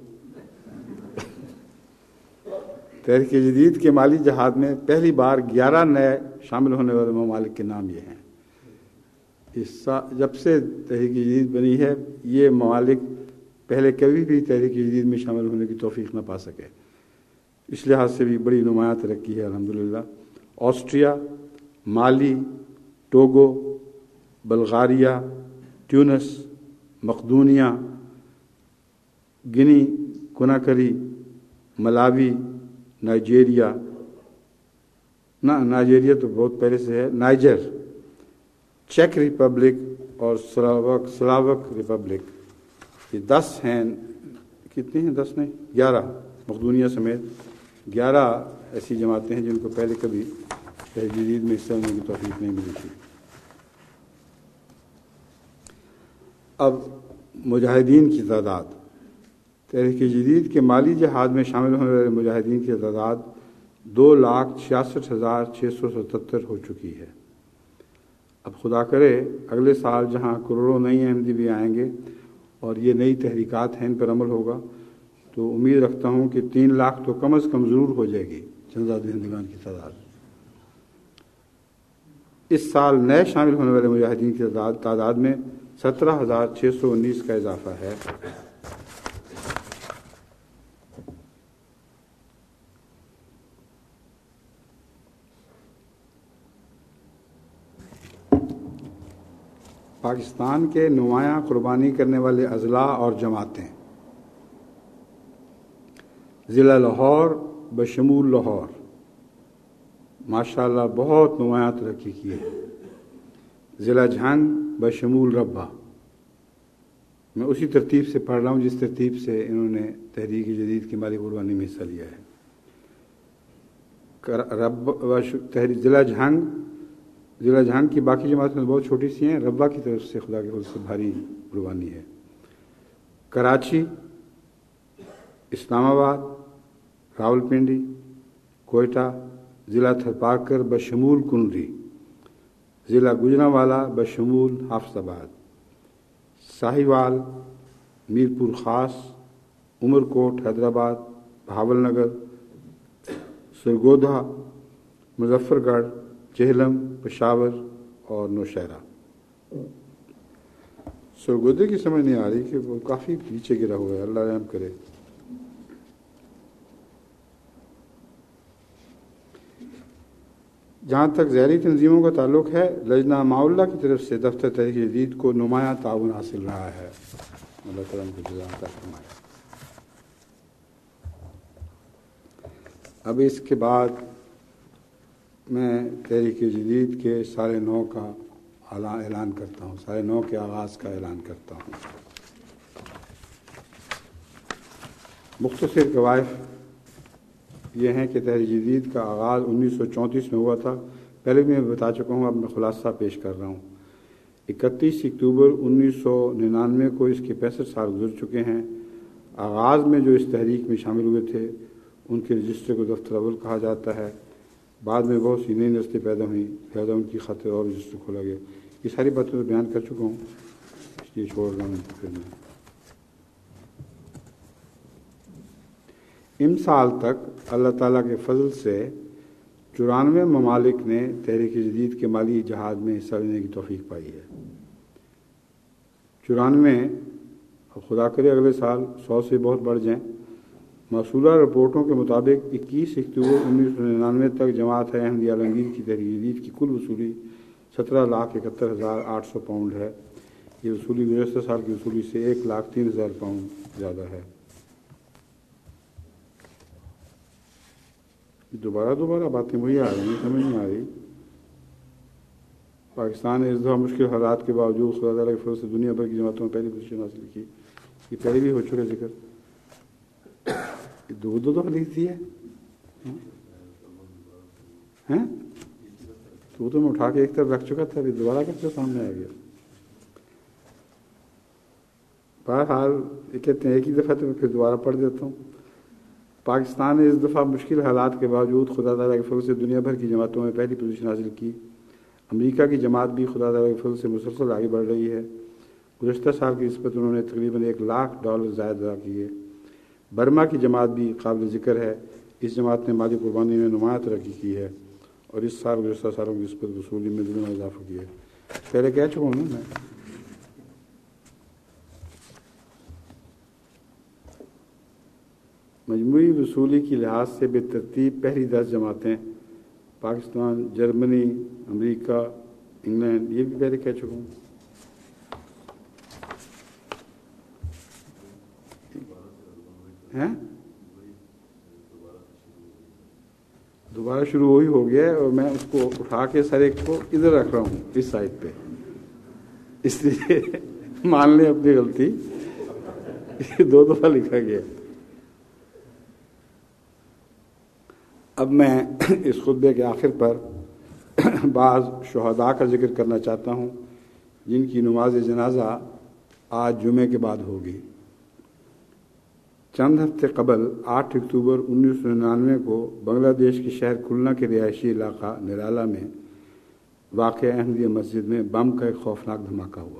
تحریک جدید کے مالی جہاد میں پہلی بار گیارہ نئے شامل ہونے والے ممالک کے نام یہ ہیں. اس جب سے تحریک جدید بنی ہے یہ ممالک پہلے کبھی بھی تحریک جدید میں شامل ہونے کی توفیق نہ پا سکے. اس لحاظ سے بھی بڑی نمایاں ترقی ہے الحمدللہ. آسٹریا، مالی، ٹوگو، بلغاریہ، ٹیونس، مقدونیہ، گنی کناکری، ملاوی، نائجیریا نہ نائجیریا تو بہت پہلے سے ہے، نائجر، چیک ریپبلک اور سلاوک سلاوک ریپبلک. یہ دس ہیں. کتنے ہیں؟ دس نہیں گیارہ، مقدونیہ سمیت گیارہ ایسی جماعتیں ہیں جن کو پہلے کبھی تحریک جدید میں حصہ لینے کی توفیق نہیں ملی تھی. اب مجاہدین کی تعداد. تحریک جدید کے مالی جہاد میں شامل ہونے والے مجاہدین کی تعداد دو لاکھ چھیاسٹھ ہزار چھ سو ستہتر ہو چکی ہے. اب خدا کرے اگلے سال جہاں کروڑوں نئی احمدی بھی آئیں گے اور یہ نئی تحریکات ہیں ان پر عمل ہوگا تو امید رکھتا ہوں کہ تین لاکھ تو کم از کم ضرور ہو جائے گی چندہ دہندگان کی تعداد. اس سال نئے شامل ہونے والے مجاہدین کی تعداد میں سترہ ہزار چھ سو انیس کا اضافہ ہے. پاکستان کے نمایاں قربانی کرنے والے اضلاع اور جماعتیں ضلع لاہور بشمول لاہور ماشاء اللہ بہت نمایاں ترقی کی ہے. ضلع جھنگ بشمول ربا، میں اسی ترتیب سے پڑھ رہا ہوں جس ترتیب سے انہوں نے تحریک جدید کی مالی قربانی میں حصہ لیا ہے. رب تحریک ضلع جھنگ ضلع جھنگ کی باقی جماعتیں بہت چھوٹی سی ہیں. ربا کی طرف سے خدا کے فضل سے بھاری قربانی ہے. کراچی، اسلام آباد، راولپنڈی، کوئٹہ، ضلع تھرپارکر بشمول کنڈی، ضلع گجرانوالہ بشمول حافظ آباد، ساہیوال، میرپور خاص، عمرکوٹ حیدرآباد، بہاول نگر، سرگودھا، مظفر گڑھ، جہلم، پشاور اور نوشہرہ. سرگودھے کی سمجھ نہیں آ رہی کہ وہ کافی نیچے گرا ہوا ہے، اللہ رحم کرے. جہاں تک ذیلی تنظیموں کا تعلق ہے، لجنہ معاولہ کی طرف سے دفتر تحریک جدید کو نمایاں تعاون حاصل رہا ہے. اللہ تعالیٰ کو جزا عطا فرمائے. اب اس کے بعد میں تحریک جدید کے سال نو کا اعلان کرتا ہوں، سال نو کے آغاز کا اعلان کرتا ہوں. مختصر قوائف یہ ہیں کہ تحریک جدید کا آغاز انیس سو چونتیس میں ہوا تھا. پہلے بھی میں بتا چکا ہوں، اب میں خلاصہ پیش کر رہا ہوں. اکتیس اکتوبر انیس سو ننانوے کو اس کے پینسٹھ سال گزر چکے ہیں. آغاز میں جو اس تحریک میں شامل ہوئے تھے ان کے رجسٹر کو دفتر اول کہا جاتا ہے. بعد میں بہت سی نئی نسلیں پیدا ہوئیں، لہٰذا ان کی خاطر اور رجسٹر کھولا گیا. یہ ساری باتیں تو بیان کر چکا ہوں، اس لیے چھوڑ رہا ہوں. پھر میں امسال تک اللہ تعالیٰ کے فضل سے چورانوے ممالک نے تحریک جدید کے مالی جہاد میں حصہ لینے کی توفیق پائی ہے. چورانوے، خدا کرے اگلے سال سو سے بہت بڑھ جائیں. موصولہ رپورٹوں کے مطابق اکیس اکتوبر انیس سو ننانوے تک جماعت احمدیہ عالمگیر کی تحریک جدید کی کل وصولی سترہ لاکھ اکہتر ہزار آٹھ سو پاؤنڈ ہے. یہ وصولی گزشتہ سال کی وصولی سے ایک لاکھ تین ہزار پاؤنڈ زیادہ ہے. دوبارہ دوبارہ باتیں وہی آ رہی ہیں، سمجھ نہیں آ رہی. پاکستان نے اس دفعہ مشکل حالات کے باوجود خدا تعالیٰ کے فضل سے دنیا بھر کی جماعتوں میں پہلی پوزیشن حاصل کی. یہ پہلے بھی ہو چکا ذکر، دو دو دفعہ لکھ دی ہے. تو تو میں اٹھا کے ایک طرف رکھ چکا تھا، ابھی دوبارہ کرتے سامنے آ گیا. بہرحال یہ کہتے ہیں ایک ہی دفعہ تو میں پھر دوبارہ پڑھ دیتا ہوں. پاکستان نے اس دفعہ مشکل حالات کے باوجود خدا تعالیٰ کے فضل سے دنیا بھر کی جماعتوں میں پہلی پوزیشن حاصل کی. امریکہ کی جماعت بھی خدا تعالیٰ کے فضل سے مسلسل آگے بڑھ رہی ہے. گزشتہ سال کی نسبت انہوں نے تقریباً ایک لاکھ ڈالر زائد ادا کیے. برما کی جماعت بھی قابل ذکر ہے. اس جماعت نے مالی قربانی میں نمایاں ترقی کی ہے اور اس سال گزشتہ سالوں کی نسبت وصولی میں دگنا اضافہ کیا ہے. پہلے کہہ چکا ہوں نا میں. مجموعی وصولی کی لحاظ سے بے ترتیب پہلی دس جماعتیں پاکستان، جرمنی، امریکہ، انگلینڈ، یہ بھی پہلے کہہ چکا ہوں. ہیں دوبارہ شروع وہی ہو گیا ہے اور میں اس کو اٹھا کے سر ایک کو ادھر رکھ رہا ہوں اس سائڈ پہ، اس لیے مان لیں اپنی غلطی. دو دفعہ لکھا گیا. اب میں اس خطبے کے آخر پر بعض شہداء کا ذکر کرنا چاہتا ہوں جن کی نماز جنازہ آج جمعے کے بعد ہوگی. چند ہفتے قبل آٹھ اکتوبر انیس سو ننانوے کو بنگلہ دیش کے شہر کھلنا کے رہائشی علاقہ نرالا میں واقع احمدیہ مسجد میں بم کا ایک خوفناک دھماکہ ہوا.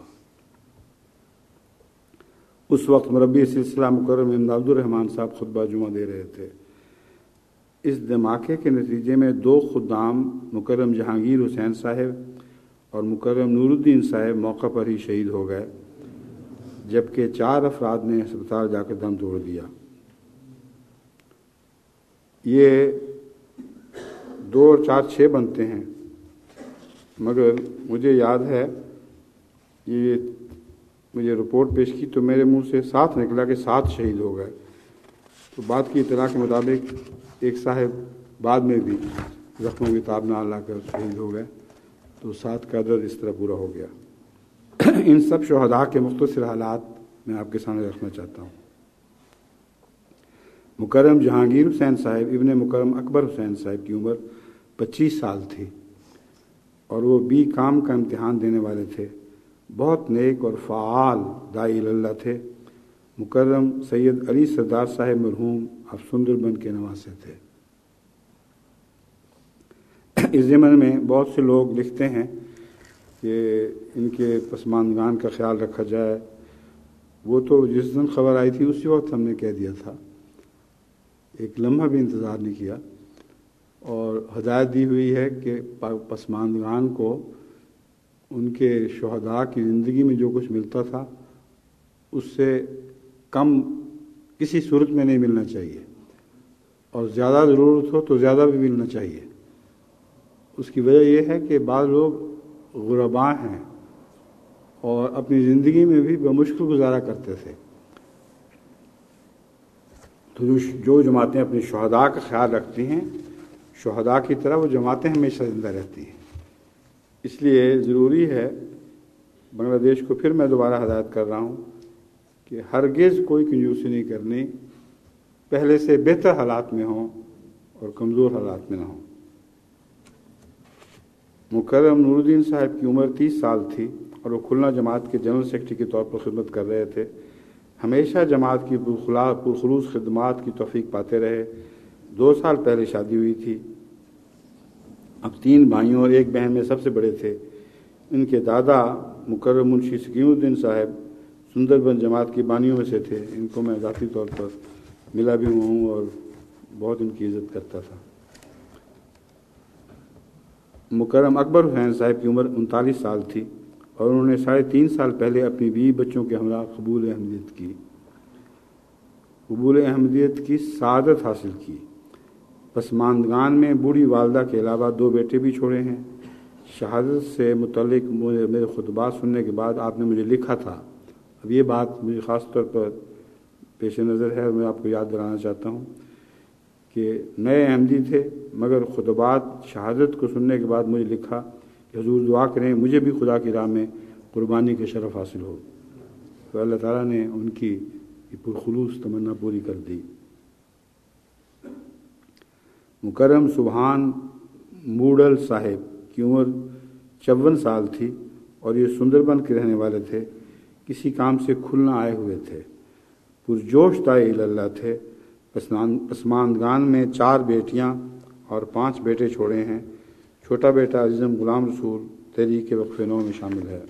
اس وقت مربی سلسلہ مکرم امام عبد الرحمن صاحب خطبہ جمعہ دے رہے تھے. اس دھماکے کے نتیجے میں دو خدام مکرم جہانگیر حسین صاحب اور مکرم نور الدین صاحب موقع پر ہی شہید ہو گئے، جبکہ چار افراد نے ہسپتال جا کر دم توڑ دیا. یہ دو اور چار چھ بنتے ہیں، مگر مجھے یاد ہے یہ مجھے رپورٹ پیش کی تو میرے منہ سے ساتھ نکلا کہ سات شہید ہو گئے. تو بعد کی اطلاع کے مطابق ایک صاحب بعد میں بھی زخموں کی تاب نہ لا کر شہید ہو گئے. تو سات کا عدد اس طرح پورا ہو گیا. ان سب شہداء کے مختصر حالات میں آپ کے سامنے رکھنا چاہتا ہوں. مکرم جہانگیر حسین صاحب ابن مکرم اکبر حسین صاحب کی عمر پچیس سال تھی اور وہ بی کام کا امتحان دینے والے تھے. بہت نیک اور فعال داعی اللہ تھے. مکرم سید علی سردار صاحب مرحوم اب سندربن کے نواسے تھے. اس ضمن میں بہت سے لوگ لکھتے ہیں کہ ان کے پسماندگان کا خیال رکھا جائے. وہ تو جس دن خبر آئی تھی اسی وقت ہم نے کہہ دیا تھا، ایک لمحہ بھی انتظار نہیں کیا، اور ہدایت دی ہوئی ہے کہ پسماندگان کو ان کے شہداء کی زندگی میں جو کچھ ملتا تھا اس سے کم کسی صورت میں نہیں ملنا چاہیے، اور زیادہ ضرورت ہو تو زیادہ بھی ملنا چاہیے. اس کی وجہ یہ ہے کہ بعض لوگ غرباء ہیں اور اپنی زندگی میں بھی بمشکل گزارا کرتے تھے. تو جو جماعتیں اپنے شہداء کا خیال رکھتی ہیں، شہداء کی طرح وہ جماعتیں ہمیشہ زندہ رہتی ہیں. اس لیے ضروری ہے، بنگلہ دیش کو پھر میں دوبارہ ہدایت کر رہا ہوں کہ ہرگز کوئی کنجوسی نہیں کرنی، پہلے سے بہتر حالات میں ہوں اور کمزور حالات میں نہ ہوں. مکرم نور الدین صاحب کی عمر تیس سال تھی اور وہ کھلنا جماعت کے جنرل سیکرٹری کے طور پر خدمت کر رہے تھے. ہمیشہ جماعت کی پرخلوص خدمات کی توفیق پاتے رہے. دو سال پہلے شادی ہوئی تھی. اب تین بھائیوں اور ایک بہن میں سب سے بڑے تھے. ان کے دادا مکرم منشی سکیم الدین صاحب سندربن جماعت کی بانیوں میں سے تھے. ان کو میں ذاتی طور پر ملا بھی ہوں اور بہت ان کی عزت کرتا تھا. مکرم اکبر حسین صاحب کی عمر انتالیس سال تھی اور انہوں نے ساڑھے تین سال پہلے اپنی بیوی بچوں کے ہمراہ قبول احمدیت کی قبول احمدیت کی سعادت حاصل کی. پسماندگان میں بوڑھی والدہ کے علاوہ دو بیٹے بھی چھوڑے ہیں. شہادت سے متعلق میرے خطبات سننے کے بعد آپ نے مجھے لکھا تھا. اب یہ بات مجھے خاص طور پر پیش نظر ہے اور میں آپ کو یاد دلانا چاہتا ہوں کہ نئے احمدی تھے مگر خطبات شہادت کو سننے کے بعد مجھے لکھا کہ حضور دعا کریں مجھے بھی خدا کی راہ میں قربانی کے شرف حاصل ہو. تو اللہ تعالیٰ نے ان کی پرخلوص تمنا پوری کر دی. مکرم سبحان موڈل صاحب کی عمر چون سال تھی اور یہ سندربن کے رہنے والے تھے. کسی کام سے کھلنا آئے ہوئے تھے. پرجوش داعی اللہ تھے. پسماندگان میں چار بیٹیاں اور پانچ بیٹے چھوڑے ہیں. چھوٹا بیٹا عزیزم غلام رسول تحریک وقف نو میں شامل ہے.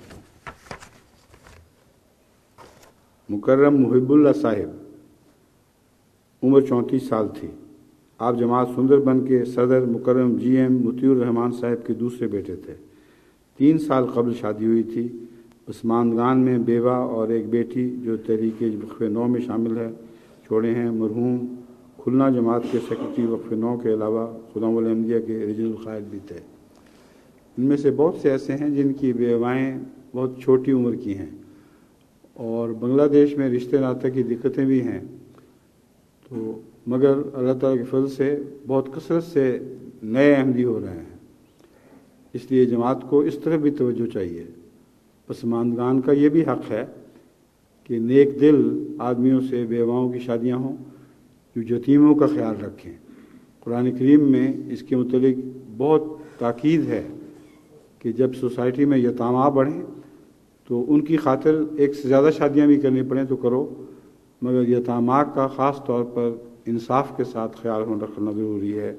مکرم محب اللہ صاحب عمر چونتیس سال تھی. آپ جماعت سندربن کے صدر مکرم جی ایم مطیع الرحمان صاحب کے دوسرے بیٹے تھے. تین سال قبل شادی ہوئی تھی. پسماندگان میں بیوہ اور ایک بیٹی جو تحریک وقف نو میں شامل ہے چھوڑے ہیں. مرحوم کھلنا جماعت کے سیکرٹری وقف نو کے علاوہ خدام الاحمدیہ کے رجل الخائل بھی تھے. ان میں سے بہت سے ایسے ہیں جن کی بیوائیں بہت چھوٹی عمر کی ہیں اور بنگلہ دیش میں رشتے ناطے کی دقتیں بھی ہیں. تو مگر اللہ تعالیٰ کے فضل سے بہت کثرت سے نئے احمدی ہو رہے ہیں. اس لیے جماعت کو اس طرف بھی توجہ چاہیے. پسماندگان کا یہ بھی حق ہے کہ نیک دل آدمیوں سے بیواؤں کی شادیاں ہوں جو یتیموں کا خیال رکھیں. قرآن کریم میں اس کے متعلق بہت تاکید ہے کہ جب سوسائٹی میں یتامہ بڑھیں تو ان کی خاطر ایک سے زیادہ شادیاں بھی کرنی پڑیں تو کرو، مگر یتامہ کا خاص طور پر انصاف کے ساتھ خیال رکھنا ضروری ہے.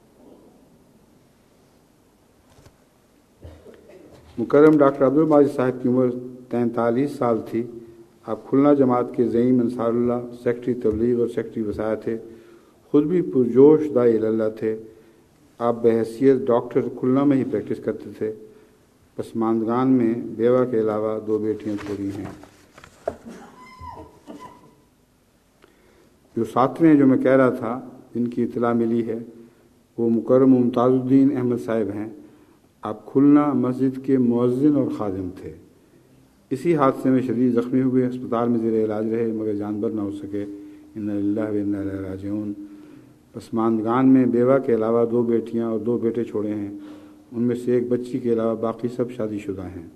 مکرم ڈاکٹر عبدالماجد صاحب کی عمر تینتالیس سال تھی. آپ کھلنا جماعت کے زعیم انصار اللہ، سیکرٹری تبلیغ اور سیکرٹری وسائل تھے. خود بھی پرجوش داعی اللہ تھے. آپ بحیثیت ڈاکٹر کھلنا میں ہی پریکٹس کرتے تھے. پسماندگان میں بیوہ کے علاوہ دو بیٹیاں چھوڑی ہیں. جو ساتویں جو میں کہہ رہا تھا جن کی اطلاع ملی ہے وہ مکرم ممتاز الدین احمد صاحب ہیں. آپ کھلنا مسجد کے مؤذن اور خادم تھے. इसी हादसे में शदीद ज़ख्मी हुए, अस्पताल में ज़ेर इलाज रहे मगर जानबर न हो सके। इन्ना लिल्लाहि व इन्ना इलैहि राजिऊन। पसमानदगान में बेवा के अलावा दो बेटियां और दो बेटे छोड़े हैं, उनमें से एक बच्ची के अलावा बाकी सब शादीशुदा हैं।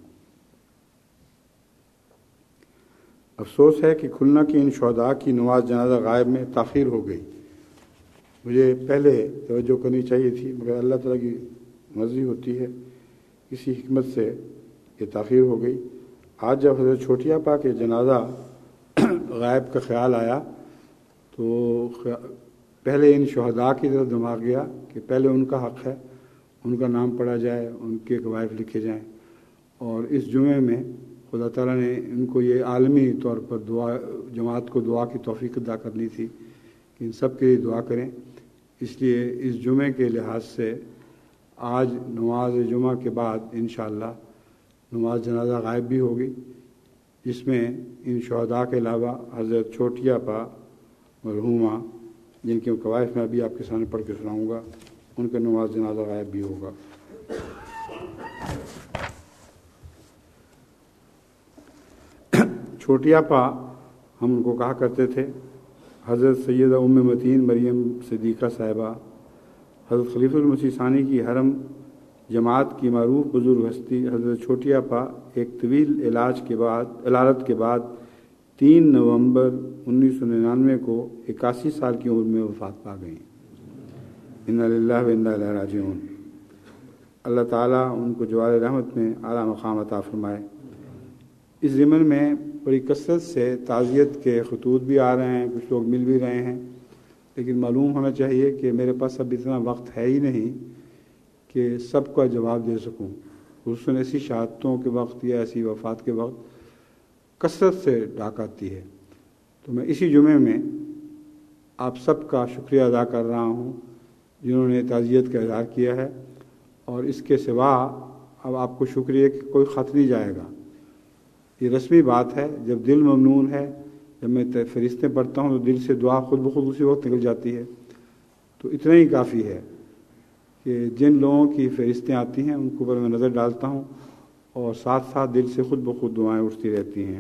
अफसोस है कि खुलना की इन शहदा की नमाज जनाजा गायब में ताख़ीर हो गई। मुझे पहले तवज्जो करनी चाहिए थी मगर अल्लाह ताला की मर्ज़ी होती है, किसी हिकमत से ये ताख़ीर हो गई। आज जब हज़रत छोटिया पा के जनाजा गायब का ख्याल आया तो पहले इन शहदा की तरफ दिमाग गया कि पहले उनका हक़ है, उनका नाम पढ़ा जाए, उनके कवायद लिखे जाएं। और इस जुमे में खुदा ताला ने इनको ये आलमी तौर पर दुआ जमात को दुआ की तौफीक अदा करनी थी कि इन सब के लिए दुआ करें। इसलिए इस जुमे के लिहाज से आज नमाज जुमा के बाद इंशाअल्लाह नमाज जनाजा गायब भी होगी, जिसमें इन शहदा के अलावा हज़रत छोटिया पा मरहूमा जिनके कवायद में अभी आपके सामने पढ़ के सुनाऊँगा, उनका नमाज जनाजा गायब भी होगा। छोटिया पा हम उनको कहा करते थे। हज़रत सैयदा उम्मे मतीन मरियम सिद्दीक़ा साहिबा हज़रत खलीफुल मसीह सानी की हरम जमात की मारूफ बुजुर्ग हस्ती हज़रत छोटिया पा एक तवील इलाज के बाद इलालत के बाद तीन नवंबर उन्नीस सौ निन्यानवे को इक्यासी साल की उम्र में वफ़ात पा गई। इन्ना लिल्लाहि व इन्ना इलैहि राजिऊन। अल्लाह ताला उनको जवाल रहमत में आला मकाम अता फरमाए। इस ज़िमन में बड़ी कसरत से ताज़ियत के खतूत भी आ रहे हैं, कुछ लोग मिल भी रहे हैं, लेकिन मालूम होना चाहिए कि मेरे पास अब इतना वक्त है ही नहीं कि सबका जवाब दे सकूं। खुसूसन ऐसी शहादतों के वक्त या ऐसी वफ़ात के वक्त कसरत से डाक आती है। तो मैं इसी जुमे में आप सबका शुक्रिया अदा कर रहा हूं जिन्होंने ताज़ियत का इज़हार किया है, और इसके सिवा अब आपको शुक्रिया कि कोई ख़त नहीं जाएगा। ये रस्मी बात है, जब दिल ममनून है, जब मैं फरिश्ते पढ़ता हूँ तो दिल से दुआ खुद ब खुद उसी वक्त निकल जाती है। तो इतना ही काफ़ी है कि जिन लोगों की फरिश्तें आती हैं उनके ऊपर मैं नज़र डालता हूँ और साथ साथ दिल से खुद ब खुद दुआएं उठती रहती हैं।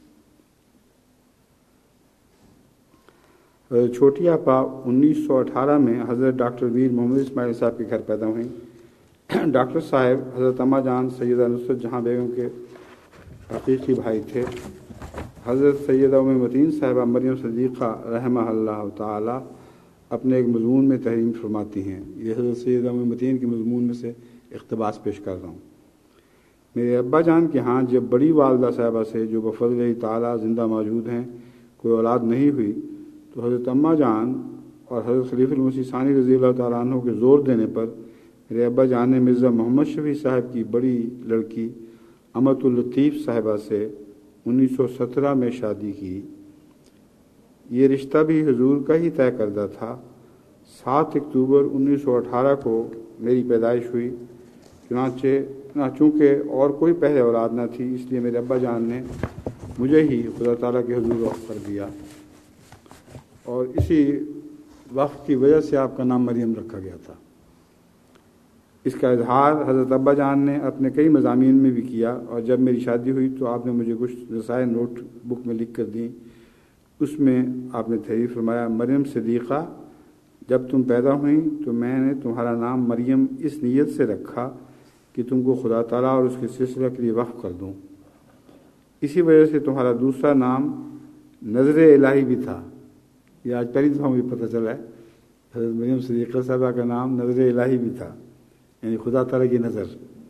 छोटिया पा उन्नीस सौ अठारह में हज़रत डॉक्टर वीर मोहम्मद इस्माइल साहब के घर पैदा हुई। डॉक्टर साहब हज़रत अम्मा जान सैयदा नुसरत जहाँ बेगम के हकीकी भाई थे। हज़रत सैयदा उम्मे मतीन साहिबा मरियम सिद्दीक़ा रहमहुल्लाह ताला अपने एक मज़मून में तहरीर फरमाती हैं। ये हज़रत सैयदा उम्मे मतीन के मज़मून में से इक़्तिबास पेश कर रहा हूँ। मेरे अब्बा जान के यहाँ जब बड़ी वालदा साहिबा से जो बफ़ज़्ल ताला ज़िंदा मौजूद हैं कोई औलाद नहीं हुई तो हज़रत अम्मा जान और हज़रत खलीफुल मसीह सानी रज़ी अल्लाह तआला अन्हु के ज़ोर देने पर मेरे अब्बा जान ने मिर्ज़ा मोहम्मद शफ़ी साहब की बड़ी लड़की अमतुल लतीफ़ साहिबा से उन्नीस सौ सत्रह में शादी की। ये रिश्ता भी हुजूर का ही तय करदा था। सात अक्टूबर उन्नीस सौ अठारह को मेरी पैदाइश हुई। चुनांचे ना चूँकि और कोई पहले औलाद न थी, इसलिए मेरे अब्बा जान ने मुझे ही खुदा ताला के हुजूर वक़्फ़ कर दिया और इसी वक़्फ़ की वजह से आपका नाम मरियम रखा गया था। इसका इजहार हज़रत अब्बा जान ने अपने कई मज़ामीन में भी किया और जब मेरी शादी हुई तो आपने मुझे कुछ रसाए नोट बुक में लिख कर दी। उसमें आपने तहरीर फरमाया, मरियम सिद्दीक़ा जब तुम पैदा हुई तो मैंने तुम्हारा नाम मरियम इस नीयत से रखा कि तुमको खुदा ताला और उसके सिलसिला के लिए वक़्फ़ कर दूँ। इसी वजह से तुम्हारा दूसरा नाम नज़र इलाही भी था। ये आज पहली दफ़ा मुझे पता चला है, हज़रत मरियम सिद्दीक़ा साहिबा का नाम नज़र इलाही भी था, यानी खुदा ताला की नज़र।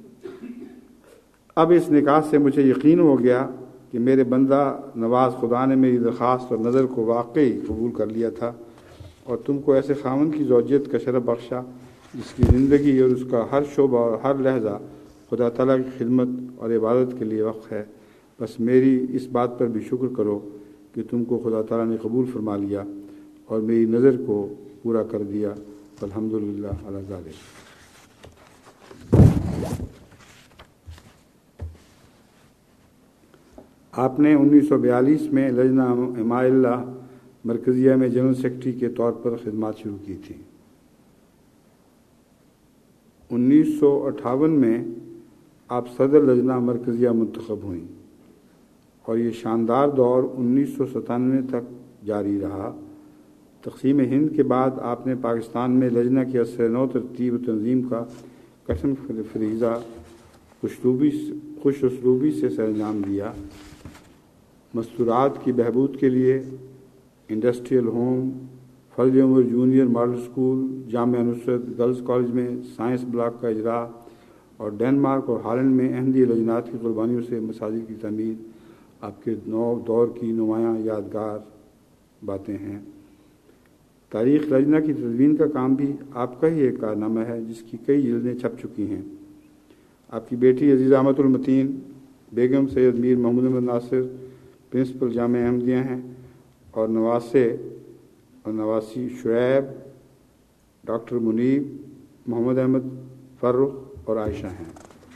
अब इस निकाह से मुझे यकीन हो गया कि मेरे बंदा नवाज खुदा ने मेरी दरख्वास्त और नज़र को वाकई कबूल कर लिया था और तुमको ऐसे खामन की ज़ौजियत का शरफ़ बख्शा जिसकी ज़िंदगी और उसका हर शोबा और हर लहजा खुदा ताला की खिदमत और इबादत के लिए वक़्फ़ है। बस मेरी इस बात पर भी शुक्र करो कि तुमको खुदा ताला ने कबूल फरमा लिया और मेरी नज़र को पूरा कर दिया। अल्हम्दुलिल्लाह अला ज़ालिक। आपने उन्नीस सौ बयालीस में लजना हिमायल्ला मरकज़िया में जनरल सेक्रेटरी के तौर पर खिदमत शुरू की थी। उन्नीस सौ अट्ठावन में आप सदर लजना मरकज़िया मुंतखब हुई। اور یہ شاندار دور انیس سو ستانوے تک جاری رہا۔ تقسیم ہند کے بعد آپ نے پاکستان میں لجنہ کی اثر نو ترتیب و تنظیم کا قسم فریضہ خوش اسلوبی سے سر انجام دیا۔ مستورات کی بہبود کے لیے انڈسٹریل ہوم، فرض عمر junior model school, Jamia Nusrat girls college میں سائنس بلاک کا اجرا اور ڈنمارک اور ہالینڈ میں احمدیہ لجنات کی قربانیوں سے مساجد کی تعمیر آپ کے نو دور کی نمایاں یادگار باتیں ہیں۔ تاریخ لجنہ کی تدوین کا کام بھی آپ کا ہی ایک کارنامہ ہے جس کی کئی جلدیں چھپ چکی ہیں۔ آپ کی بیٹی عزیزہ احمد المتین بیگم سید میر محمود احمد ناصر پرنسپل جامعہ احمدیہ ہیں، اور نواسے اور نواسی شعیب، ڈاکٹر منیب، محمد احمد فرخ اور عائشہ ہیں۔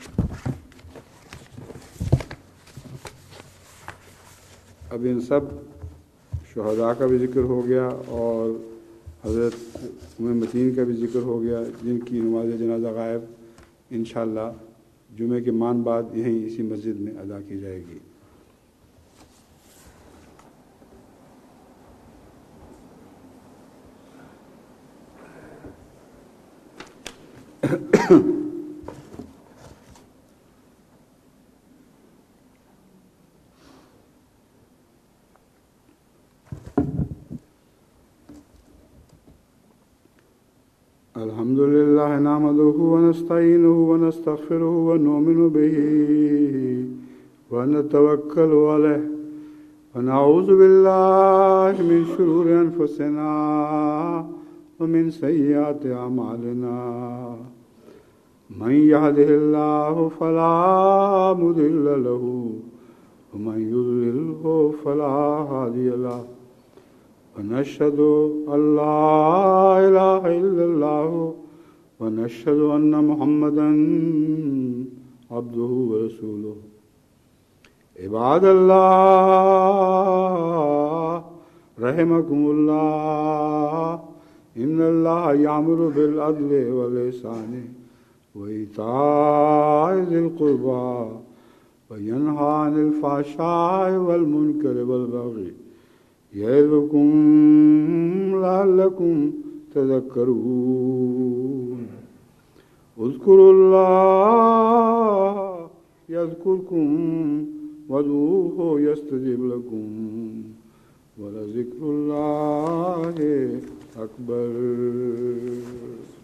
اب ان سب شہداء کا بھی ذکر ہو گیا اور حضرت ام متین کا بھی ذکر ہو گیا، جن کی نماز جنازہ غائب انشاءاللہ جمعے کے مان بعد یہیں اسی مسجد میں ادا کی جائے گی۔ الحمد لله نحمده ونستعينه ونستغفره ونؤمن به ونتوكل عليه ونعوذ بالله من شرور أنفسنا ومن سيئات أعمالنا من يهده الله فلا مضل له ومن يضلله فلا هادي له ونشهد أن لا إله إلا الله ونشهد أن محمدا عبده ورسوله عباد الله رحمكم الله إن الله يأمر بالعدل والإحسان وإيتاء ذي القربى وينهى عن الفحشاء والمنكر والبغي يعظكم لعلكم تذكرون اذكروا الله يذكركم وادعوه يستجب لكم ولذكر الله أكبر۔